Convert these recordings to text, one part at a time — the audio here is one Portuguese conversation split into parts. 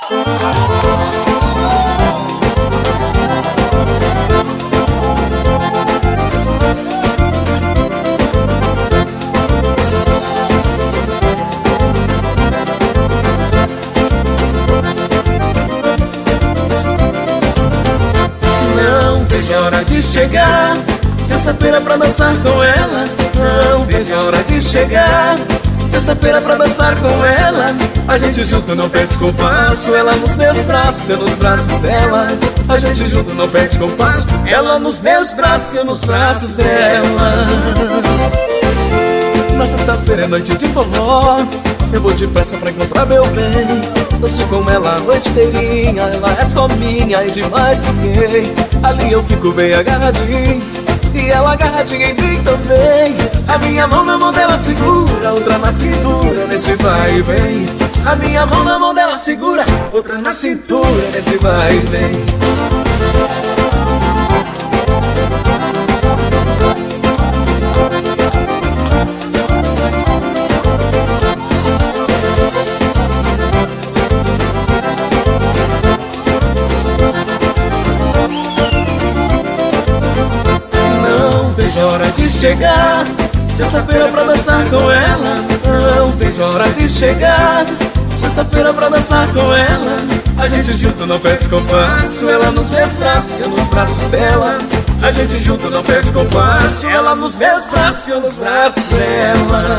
Não vejo a hora de chegar, sexta-feira pra dançar com ela. Não vejo a hora de chegar, sexta-feira pra dançar com ela. A gente junto não perde compasso, ela nos meus braços, eu nos braços dela. A gente junto não perde compasso, ela nos meus braços, eu nos braços dela. Na sexta-feira é noite de forró, eu vou depressa pra encontrar meu bem. Danço com ela a noite inteirinha, ela é só minha e de mais ninguém. Ali eu fico bem agarradinho e ela agarradinha em mim também. A minha mão na mão dela segura, outra na cintura, nesse vai e vem. A minha mão na mão dela segura, outra na cintura, nesse vai e vem. Hora de chegar, sexta-feira pra dançar com ela. Não vejo a hora de chegar, sexta-feira pra dançar com ela. A gente junto não perde compasso, ela nos meus braços, eu nos braços dela. A gente junto não perde compasso, ela nos meus braços, eu nos braços dela.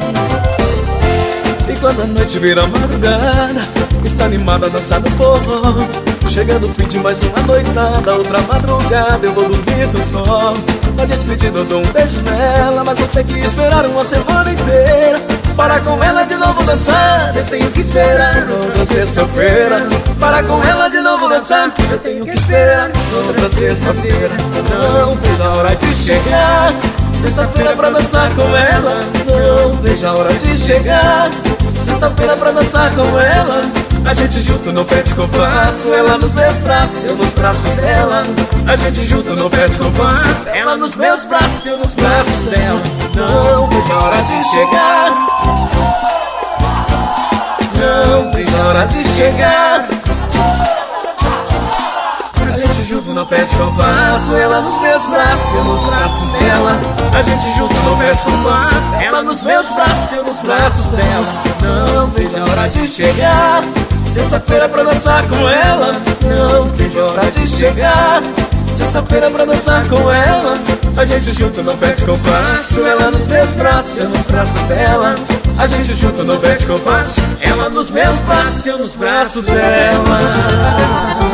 E quando a noite vira madrugada, está animada a dançar no forró. Chegando o fim de mais uma noitada, outra madrugada eu vou dormir tão só. Na despedida eu dou um beijo nela, mas vou ter que esperar uma semana inteira para com ela de novo dançar. Eu tenho que esperar outra sexta-feira para com ela de novo dançar. Eu tenho que esperar outra sexta-feira. Não vejo a hora de chegar, sexta-feira pra dançar com ela. Não vejo a hora de chegar, sexta-feira pra dançar com ela. A gente junto não perde compasso, ela nos meus braços, eu nos braços dela. A gente junto não perde compasso, ela nos meus braços, eu nos braços dela. Não vejo a hora de chegar, não vejo a hora de chegar. A gente junto não perde compasso, ela nos meus braços, eu nos braços dela. A gente junto não perde compasso, ela nos meus braços, eu nos braços dela. Não vejo a hora de chegar, sexta-feira pra dançar com ela. Não vejo a hora de chegar, sexta-feira pra dançar com ela. A gente junto não perde compasso, ela nos meus braços, eu nos braços dela. A gente junto não perde compasso, ela nos meus braços, eu nos braços dela.